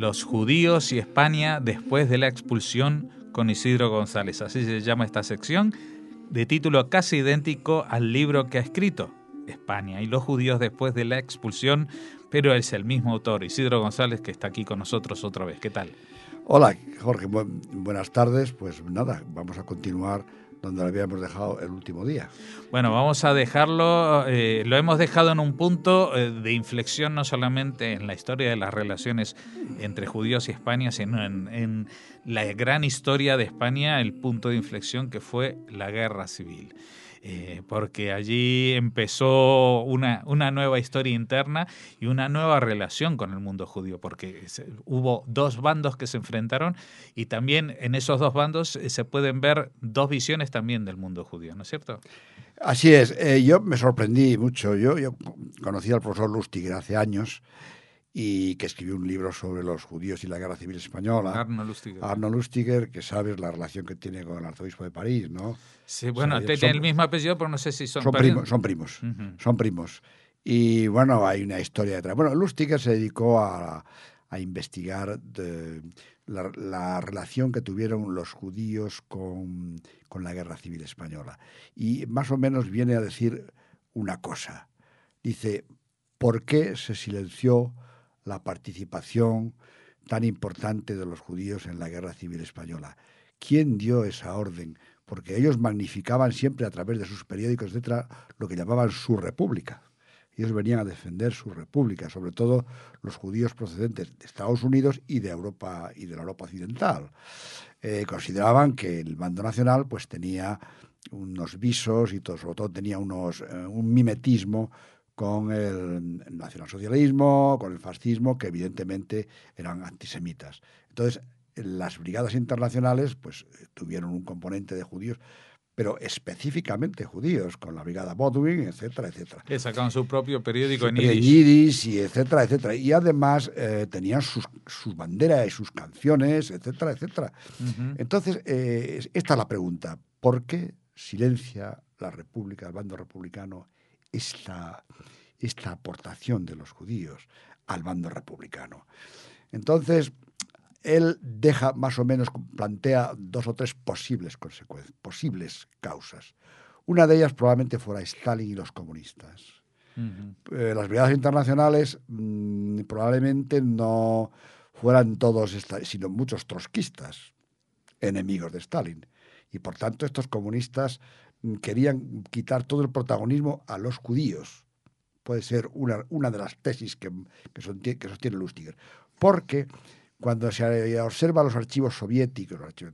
Los judíos y España después de la expulsión, con Isidro González. Así se llama esta sección, de título casi idéntico al libro que ha escrito, España y los judíos después de la expulsión, pero es el mismo autor, Isidro González, que está aquí con nosotros otra vez. ¿Qué tal? Hola, Jorge, buenas tardes. Pues nada, vamos a continuar donde lo habíamos dejado el último día. Bueno, vamos a dejarlo, lo hemos dejado en un punto de inflexión, no solamente en la historia de las relaciones entre judíos y España, sino en la gran historia de España, el punto de inflexión que fue la Guerra Civil. Porque allí empezó una nueva historia interna y una nueva relación con el mundo judío, porque hubo dos bandos que se enfrentaron y también en esos dos bandos se pueden ver dos visiones también del mundo judío, ¿no es cierto? Así es, yo me sorprendí mucho. Yo conocí al profesor Lustiger hace años, y que escribió un libro sobre los judíos y la Guerra Civil Española. Arnold Lustiger, que sabes la relación que tiene con el arzobispo de París, ¿no? Sí, bueno, tienen el mismo apellido, pero no sé si son primos. Son primos. Y bueno, hay una historia detrás. Bueno, Lustiger se dedicó a investigar la relación que tuvieron los judíos con la Guerra Civil Española. Y más o menos viene a decir una cosa. Dice, ¿por qué se silenció la participación tan importante de los judíos en la Guerra Civil Española? ¿Quién dio esa orden? Porque ellos magnificaban siempre a través de sus periódicos, etcétera, lo que llamaban su república. Ellos venían a defender su república, sobre todo los judíos procedentes de Estados Unidos y de Europa y de la Europa occidental. Consideraban que el bando nacional pues tenía unos visos y sobre todo tenía un mimetismo con el nacionalsocialismo, con el fascismo, que evidentemente eran antisemitas. Entonces, las brigadas internacionales pues tuvieron un componente de judíos, pero específicamente judíos, con la brigada Bodwin, etcétera, etcétera. Que sacaban su propio periódico en yiddish, y etcétera, etcétera. Y además tenían sus banderas y sus canciones, etcétera, etcétera. Uh-huh. Entonces, esta es la pregunta. ¿Por qué silencia la República, el bando republicano, esta aportación de los judíos al bando republicano? Entonces, él deja más o menos, plantea dos o tres posibles consecuencias, posibles causas. Una de ellas probablemente fuera Stalin y los comunistas. Uh-huh. Las brigadas internacionales probablemente no fueran todos, sino muchos trotskistas, enemigos de Stalin. Y por tanto estos comunistas querían quitar todo el protagonismo a los judíos. Puede ser una de las tesis que sostiene Lustiger. Porque cuando se observa los archivos soviéticos, los archivos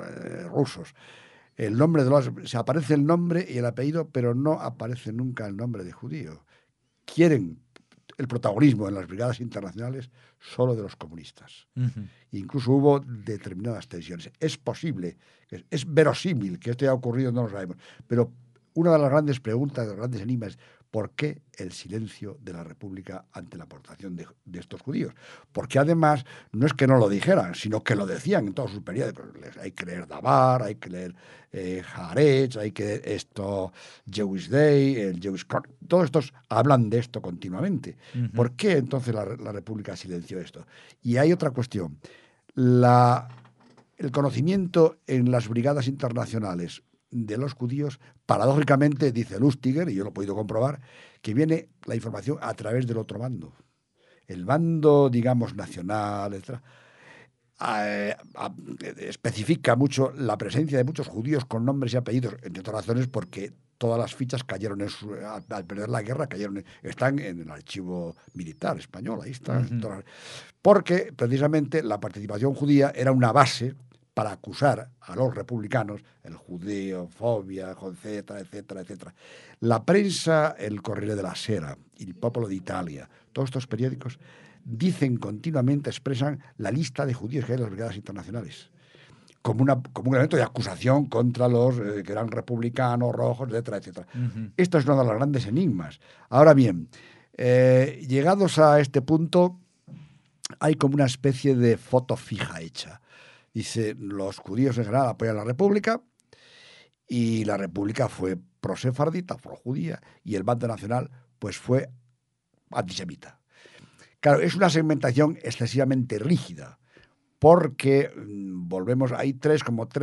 rusos, el nombre se aparece el nombre y el apellido, pero no aparece nunca el nombre de judío. Quieren el protagonismo en las brigadas internacionales solo de los comunistas. Uh-huh. Incluso hubo determinadas tensiones. Es posible, es verosímil que esto haya ocurrido, no lo sabemos, pero una de las grandes preguntas, de los grandes enigmas, ¿por qué el silencio de la República ante la aportación de estos judíos? Porque además no es que no lo dijeran, sino que lo decían en todos sus periódicos. Hay que leer Davar, hay que leer Haaretz, hay que leer esto, Jewish Day, el Jewish Chronicle. Todos estos hablan de esto continuamente. Uh-huh. ¿Por qué entonces la República silenció esto? Y hay otra cuestión. El conocimiento en las brigadas internacionales de los judíos, paradójicamente, dice Lustiger, y yo lo he podido comprobar, que viene la información a través del otro bando. El bando, digamos, nacional, etc., especifica mucho la presencia de muchos judíos con nombres y apellidos, entre otras razones porque todas las fichas cayeron al perder la guerra, están en el archivo militar español, ahí están. Uh-huh. Porque precisamente la participación judía era una base para acusar a los republicanos, el judeofobia, etcétera, etcétera, etcétera. La prensa, el Corriere della Sera, el Popolo d'Italia, todos estos periódicos dicen continuamente, expresan la lista de judíos que hay en las brigadas internacionales como un elemento de acusación contra los que eran republicanos, rojos, etcétera, etcétera. Uh-huh. Esto es uno de los grandes enigmas. Ahora bien, llegados a este punto, hay como una especie de foto fija hecha. Dice, los judíos en general apoyan la República y la República fue prosefardita, pro-judía, y el bando nacional pues fue antisemita. Claro, es una segmentación excesivamente rígida, porque volvemos, hay tres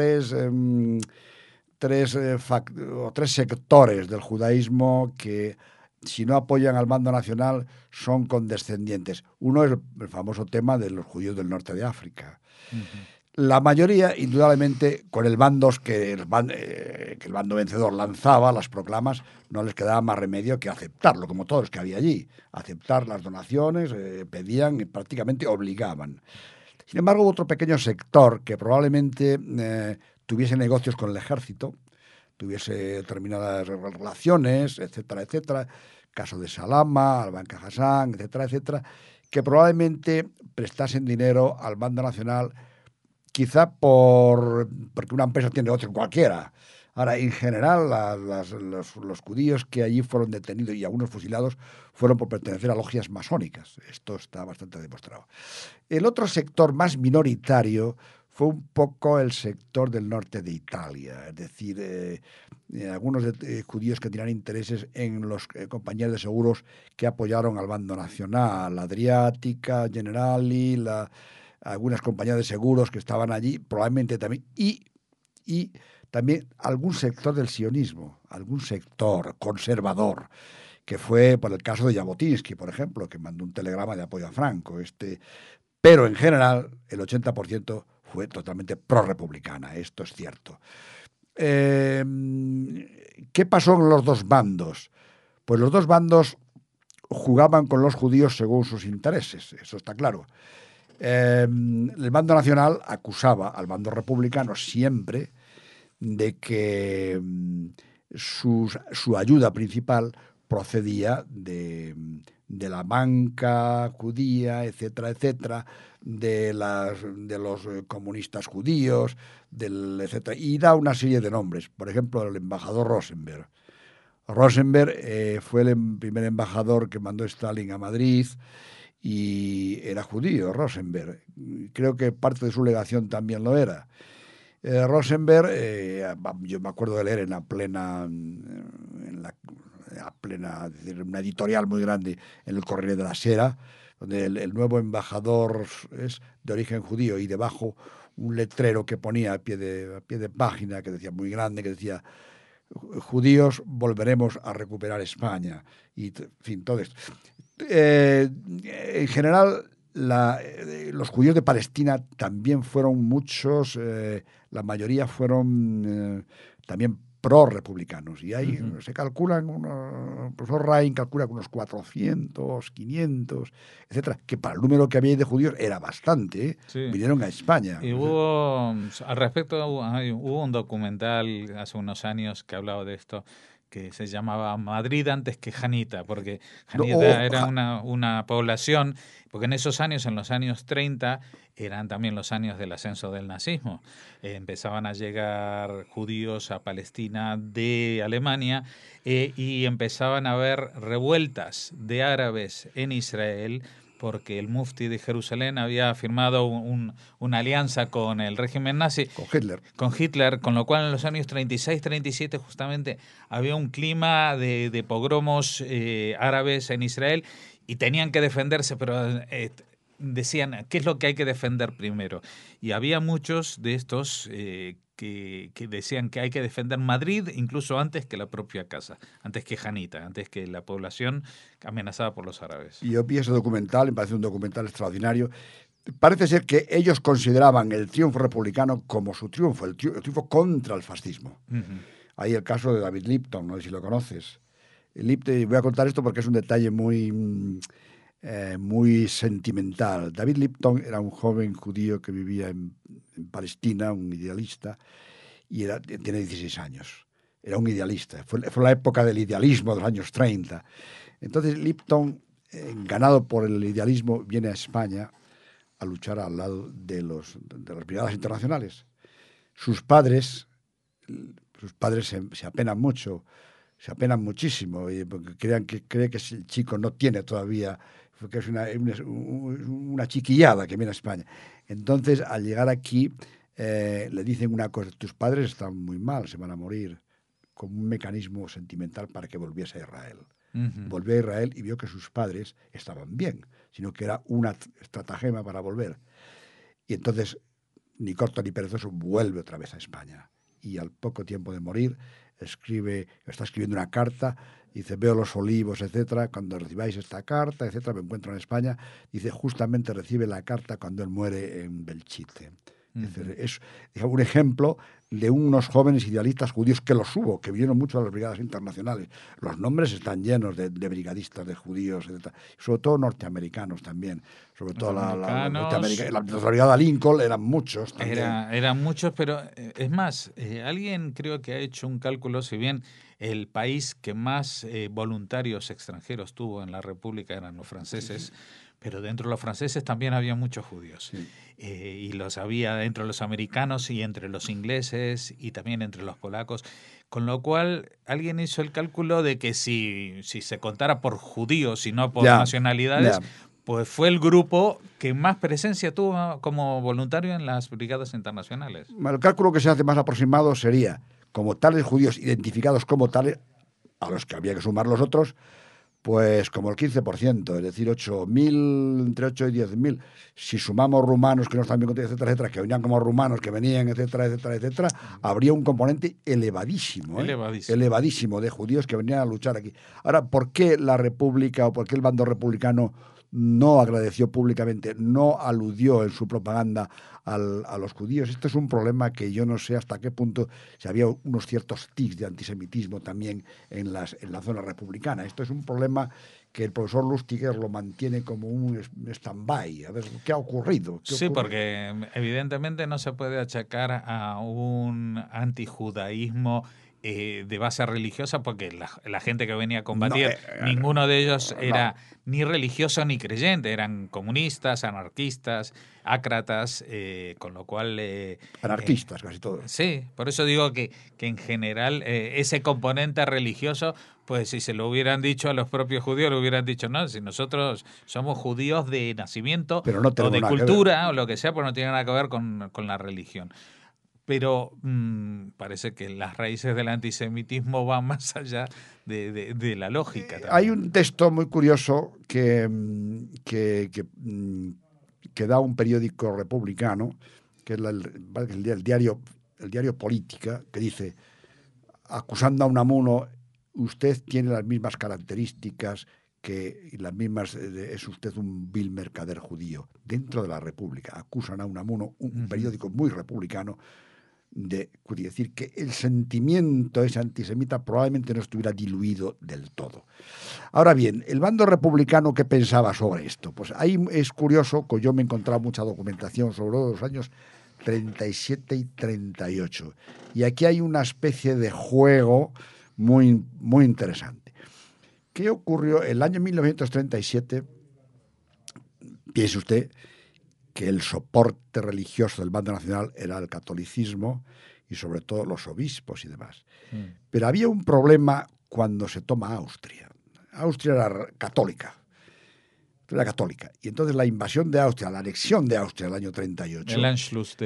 sectores del judaísmo que, si no apoyan al bando nacional, son condescendientes. Uno es el famoso tema de los judíos del norte de África. Ujú. La mayoría, indudablemente, con el bando que el bando vencedor lanzaba, las proclamas, no les quedaba más remedio que aceptarlo, como todos los que había allí. Aceptar las donaciones, pedían y prácticamente obligaban. Sin embargo, hubo otro pequeño sector que probablemente tuviese negocios con el ejército, tuviese determinadas relaciones, etcétera, etcétera. Caso de Salama, Al-Banca Hassan, etcétera, etcétera, que probablemente prestasen dinero al bando nacional, quizá porque una empresa tiene negocio en cualquiera. Ahora, en general, los judíos que allí fueron detenidos y algunos fusilados fueron por pertenecer a logias masónicas. Esto está bastante demostrado. El otro sector más minoritario fue un poco el sector del norte de Italia, es decir, algunos judíos que tenían intereses en las compañías de seguros que apoyaron al bando nacional, la Adriática, Generali, algunas compañías de seguros que estaban allí, probablemente también, y también algún sector del sionismo, algún sector conservador, que fue por el caso de Jabotinsky, por ejemplo, que mandó un telegrama de apoyo a Franco. Pero en general, el 80% fue totalmente pro-republicana, esto es cierto. ¿Qué pasó en los dos bandos? Pues los dos bandos jugaban con los judíos según sus intereses, eso está claro. El bando nacional acusaba al bando republicano siempre de que su ayuda principal procedía de la banca judía, etcétera, etcétera, de los comunistas judíos, etcétera, y da una serie de nombres. Por ejemplo, el embajador Rosenberg. Rosenberg fue el primer embajador que mandó Stalin a Madrid y era judío, Rosenberg. Creo que parte de su legación también lo era. Rosenberg, yo me acuerdo de leer en decir, una editorial muy grande en el Corriere della Sera, donde el nuevo embajador es de origen judío y debajo un letrero que ponía a pie de página, que decía muy grande, que decía: judíos, volveremos a recuperar España. Y, en fin, todo esto. En general, los judíos de Palestina también fueron muchos, la mayoría fueron también pro-republicanos. Y ahí se calculan, el profesor Rain calcula unos 400, 500, etcétera, que para el número que había de judíos era bastante, ¿eh? Sí. Vinieron a España. Y hubo, al respecto, hubo un documental hace unos años que hablaba de esto, que se llamaba Madrid antes que Janita, porque Janita era una población, porque en esos años, en los años 30, eran también los años del ascenso del nazismo. Empezaban a llegar judíos a Palestina de Alemania y empezaban a haber revueltas de árabes en Israel, porque el mufti de Jerusalén había firmado una alianza con el régimen nazi. Con Hitler, con lo cual en los años 36-37 justamente había un clima de pogromos árabes en Israel y tenían que defenderse, pero decían, ¿qué es lo que hay que defender primero? Y había muchos de estos que decían que hay que defender Madrid incluso antes que la propia casa, antes que Janita, antes que la población amenazada por los árabes. Y yo vi ese documental, me parece un documental extraordinario. Parece ser que ellos consideraban el triunfo republicano como su triunfo, el triunfo contra el fascismo. Hay el caso de David Lipton, no sé si lo conoces. Voy a contar esto porque es un detalle muy sentimental. David Lipton era un joven judío que vivía en Palestina, un idealista, y tiene 16 años. Era un idealista. Fue la época del idealismo de los años 30. Entonces Lipton, ganado por el idealismo, viene a España a luchar al lado de las brigadas internacionales. Sus padres se apenan mucho, se apenan muchísimo, porque cree que el chico no tiene todavía, que es una chiquillada que viene a España. Entonces, al llegar aquí, le dicen una cosa: tus padres están muy mal, se van a morir, como un mecanismo sentimental para que volviese a Israel. Volvió a Israel y vio que sus padres estaban bien, sino que era una estratagema para volver. Y entonces, ni corto ni perezoso, vuelve otra vez a España. Y al poco tiempo de morir, está escribiendo una carta, dice, veo los olivos, etcétera, cuando recibáis esta carta, etcétera, me encuentro en España. Dice, justamente recibe la carta cuando él muere en Belchite. Es un ejemplo de unos jóvenes idealistas judíos que los hubo, que vinieron mucho a las brigadas internacionales. Los nombres están llenos de brigadistas, de judíos, etc. Sobre todo norteamericanos también. Sobre todo la brigada Lincoln eran muchos también. Eran muchos, pero es más, alguien creo que ha hecho un cálculo, si bien el país que más voluntarios extranjeros tuvo en la República eran los franceses, pero dentro de los franceses también había muchos judíos. Sí. Y los había dentro de los americanos y entre los ingleses y también entre los polacos. Con lo cual, alguien hizo el cálculo de que si se contara por judíos y no por nacionalidades, pues fue el grupo que más presencia tuvo como voluntario en las brigadas internacionales. El cálculo que se hace más aproximado sería, como tales judíos identificados como tales, a los que había que sumar los otros, pues como el 15%, es decir, 8.000, entre 8 y 10.000. Si sumamos rumanos que no están bien contidos, etcétera, etcétera, que venían como rumanos, que venían, etcétera, etcétera, etcétera, habría un componente elevadísimo de judíos que venían a luchar aquí. Ahora, ¿por qué la República o por qué el bando republicano no agradeció públicamente, no aludió en su propaganda a los judíos? Esto es un problema que yo no sé hasta qué punto si había unos ciertos tics de antisemitismo también en la zona republicana. Esto es un problema que el profesor Lustiger lo mantiene como un stand-by. A ver, ¿qué ha ocurrido? Sí, porque evidentemente no se puede achacar a un antijudaísmo de base religiosa, porque la gente que venía a combatir, ninguno de ellos era ni religioso ni creyente, eran comunistas, anarquistas, ácratas, con lo cual... anarquistas casi todos. Sí, por eso digo que en general ese componente religioso, pues si se lo hubieran dicho a los propios judíos, le hubieran dicho, no, si nosotros somos judíos de nacimiento o de cultura o lo que sea, pues no tiene nada que ver con la religión. Pero parece que las raíces del antisemitismo van más allá de la lógica. Hay un texto muy curioso que da un periódico republicano, que es el diario Política, que dice, acusando a Unamuno, usted tiene las mismas características y las mismas, es usted un vil mercader judío. Dentro de la República acusan a Unamuno, un periódico muy republicano, de decir que el sentimiento ese antisemita probablemente no estuviera diluido del todo. Ahora bien, el bando republicano, ¿qué pensaba sobre esto? Pues ahí es curioso que yo me he encontrado mucha documentación sobre los años 37 y 38. Y aquí hay una especie de juego muy, muy interesante. ¿Qué ocurrió? El año 1937, piense usted, que el soporte religioso del bando nacional era el catolicismo y sobre todo los obispos y demás. Pero había un problema cuando se toma Austria. Austria era católica. Y entonces la invasión de Austria, la anexión de Austria en el año 38, el Anschluss,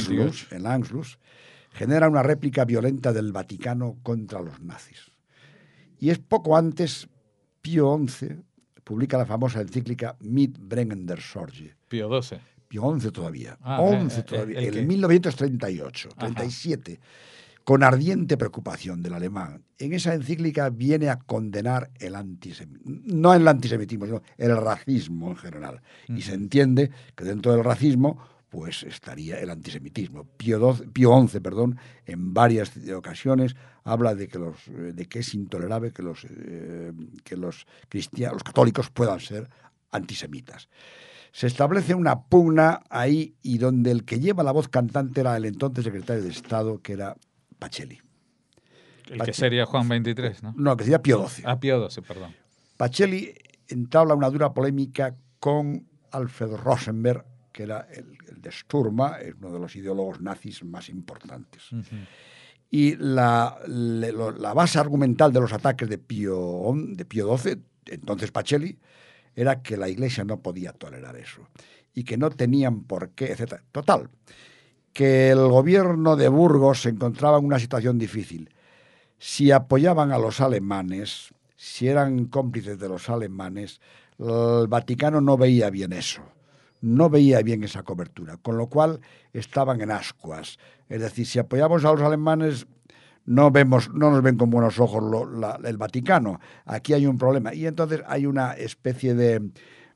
genera una réplica violenta del Vaticano contra los nazis. Y es poco antes, Pío XI publica la famosa encíclica Mit brennender Sorge. Pío XII. Pío XI todavía, en 1938, 37, con ardiente preocupación del alemán. En esa encíclica viene a condenar el antisemitismo, no el antisemitismo, sino el racismo en general. Y se entiende que dentro del racismo pues estaría el antisemitismo. Pío XI, en varias ocasiones habla de que es intolerable que los cristianos, los católicos puedan ser antisemitas. Se establece una pugna ahí y donde el que lleva la voz cantante era el entonces secretario de Estado, que era Pacelli. Que sería Juan XXIII, ¿no? No, que sería Pío XII. Pío XII, perdón. Pacelli entabla una dura polémica con Alfred Rosenberg, que era el de Sturma, uno de los ideólogos nazis más importantes. Y la base argumental de los ataques de Pío XII, entonces Pacelli, era que la Iglesia no podía tolerar eso y que no tenían por qué, etc. Total, que el gobierno de Burgos se encontraba en una situación difícil. Si apoyaban a los alemanes, si eran cómplices de los alemanes, el Vaticano no veía bien eso. No veía bien esa cobertura, con lo cual estaban en ascuas. Es decir, si apoyamos a los alemanes, no nos ven con buenos ojos el Vaticano. Aquí hay un problema. Y entonces hay una especie de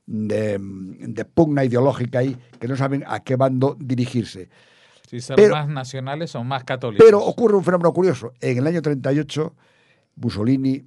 pugna ideológica ahí, que no saben a qué bando dirigirse. Si ser más nacionales o más católicos. Pero ocurre un fenómeno curioso. En el año 38, Mussolini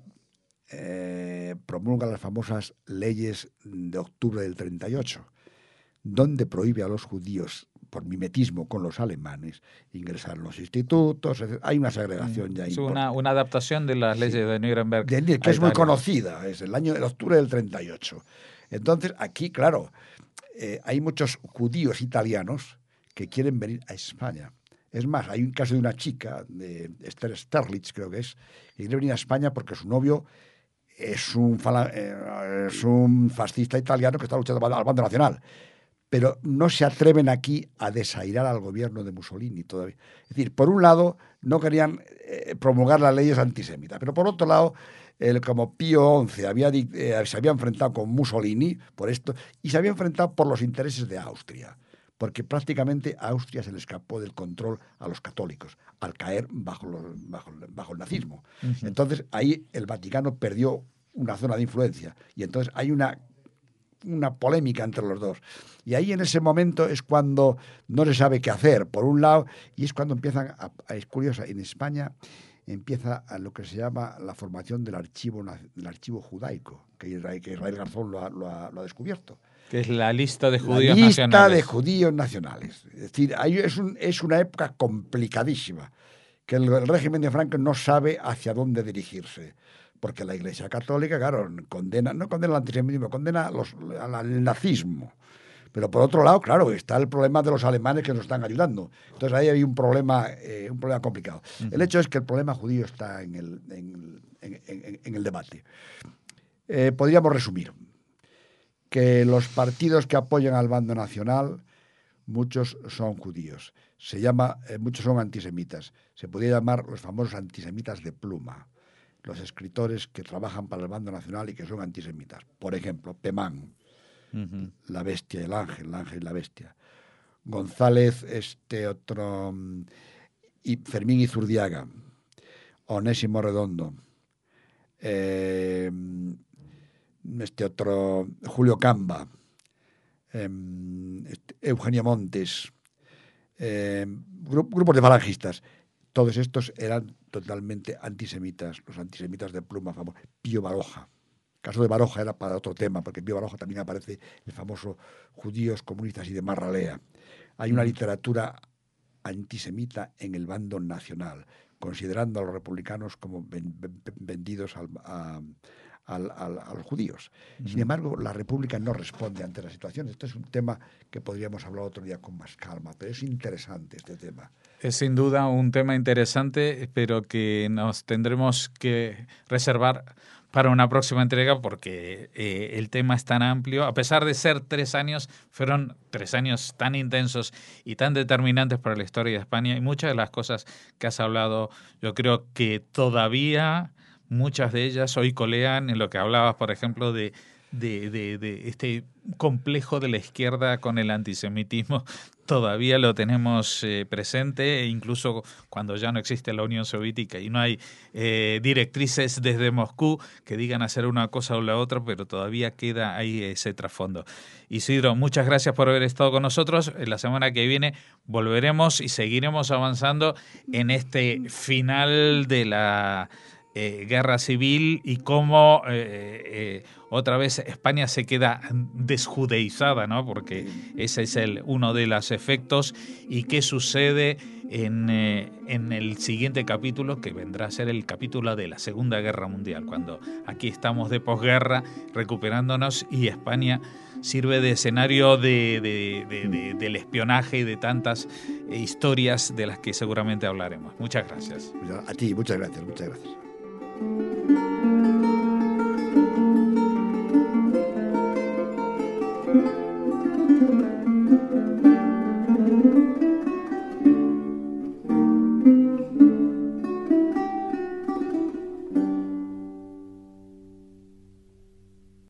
promulga las famosas leyes de octubre del 38, donde prohíbe a los judíos, por mimetismo con los alemanes, ingresar en los institutos. Hay una segregación ya importante. Es una adaptación de las leyes de Nuremberg. Que es muy conocida, es el octubre del 38. Entonces, aquí, claro, hay muchos judíos italianos que quieren venir a España. Es más, hay un caso de una chica, de Esther Sterlitz, creo que quiere venir a España porque su novio es un fascista italiano que está luchando al bando nacional. Pero no se atreven aquí a desairar al gobierno de Mussolini todavía. Es decir, por un lado, no querían promulgar las leyes antisemitas, pero por otro lado, como Pío XI se había enfrentado con Mussolini por esto, y se había enfrentado por los intereses de Austria, porque prácticamente a Austria se le escapó del control a los católicos al caer bajo el nazismo. Uh-huh. Entonces, ahí el Vaticano perdió una zona de influencia, y entonces hay una polémica entre los dos. Y ahí en ese momento es cuando no se sabe qué hacer, por un lado, y es cuando empiezan es curioso, en España empieza a lo que se llama la formación del archivo judaico, que Israel Garzón lo ha descubierto. Que es la lista de judíos nacionales. La lista de judíos nacionales. Es decir, ahí es una época complicadísima, que el régimen de Franco no sabe hacia dónde dirigirse. Porque la Iglesia Católica, claro, no condena el antisemitismo, condena al nazismo. Pero por otro lado, claro, está el problema de los alemanes que nos están ayudando. Entonces ahí hay un problema complicado. Uh-huh. El hecho es que el problema judío está en el debate. Podríamos resumir que los partidos que apoyan al bando nacional, muchos son judíos. Muchos son antisemitas. Se podría llamar los famosos antisemitas de pluma. Los escritores que trabajan para el bando nacional y que son antisemitas. Por ejemplo, Pemán, uh-huh. La bestia y el ángel y la bestia. González, y Fermín Izurdiaga, Onésimo Redondo, Julio Camba, Eugenio Montes, grupos de falangistas. Todos estos eran totalmente antisemitas, los antisemitas de pluma famosos. Pío Baroja. El caso de Baroja era para otro tema, porque en Pío Baroja también aparece el famoso Judíos, Comunistas y demás ralea. Hay una literatura antisemita en el bando nacional, considerando a los republicanos como vendidos a los judíos. Sin embargo, la República no responde ante la situación. Esto es un tema que podríamos hablar otro día con más calma, pero es interesante este tema. Es sin duda un tema interesante, pero que nos tendremos que reservar para una próxima entrega porque el tema es tan amplio. A pesar de ser 3 años, fueron 3 años tan intensos y tan determinantes para la historia de España, y muchas de las cosas que has hablado, yo creo que todavía muchas de ellas hoy colean en lo que hablabas, por ejemplo, de este complejo de la izquierda con el antisemitismo. Todavía lo tenemos presente, incluso cuando ya no existe la Unión Soviética y no hay directrices desde Moscú que digan hacer una cosa o la otra, pero todavía queda ahí ese trasfondo. Isidro, muchas gracias por haber estado con nosotros. La semana que viene volveremos y seguiremos avanzando en este final de la guerra civil y cómo otra vez España se queda desjudeizada, ¿no? Porque ese es uno de los efectos. Y qué sucede en el siguiente capítulo, que vendrá a ser el capítulo de la Segunda Guerra Mundial, cuando aquí estamos de posguerra recuperándonos y España sirve de escenario del espionaje y de tantas historias de las que seguramente hablaremos. Muchas gracias. A ti, muchas gracias.